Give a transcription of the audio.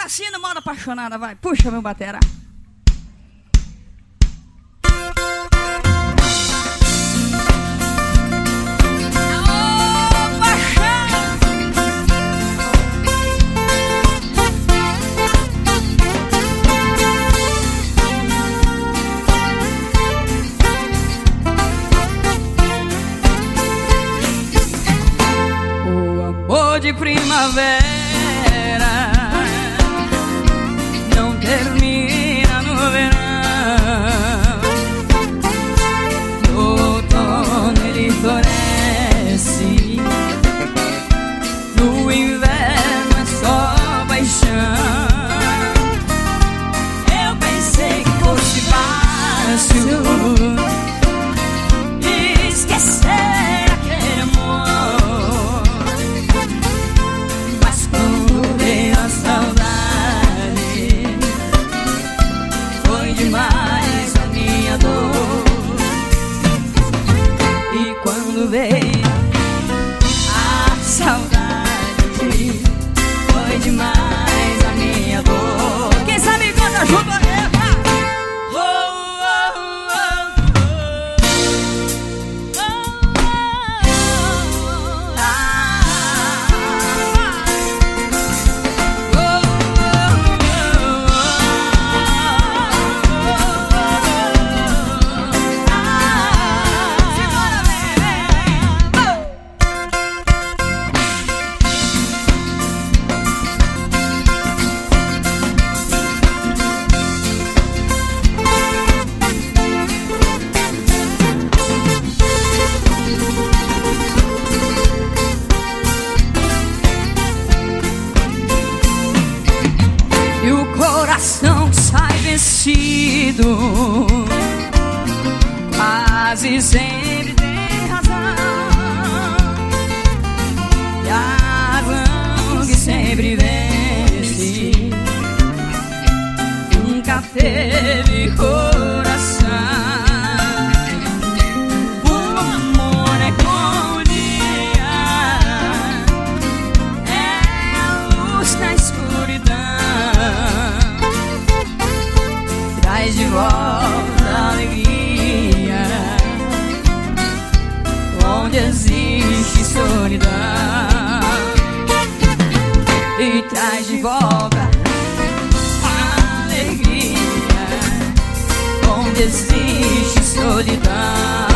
assim no modo apaixonada, vai. Puxa, meu batera. De primavera não termina no verão, no outono ele floresce, no inverno é só paixão. Eu pensei que fosse fácil esquecer aquele amor, demais a minha dor. E quando veio a saudade, foi demais a minha dor. Quem sabe canta junto a letra. Coração que sai vencido quase sempre tem razão, e a razão que sempre vence nunca teve coração. O amor é como o dia, é a luz na escuridão, traz de volta a alegria onde existe solidão, e traz de volta a alegria onde existe solidão.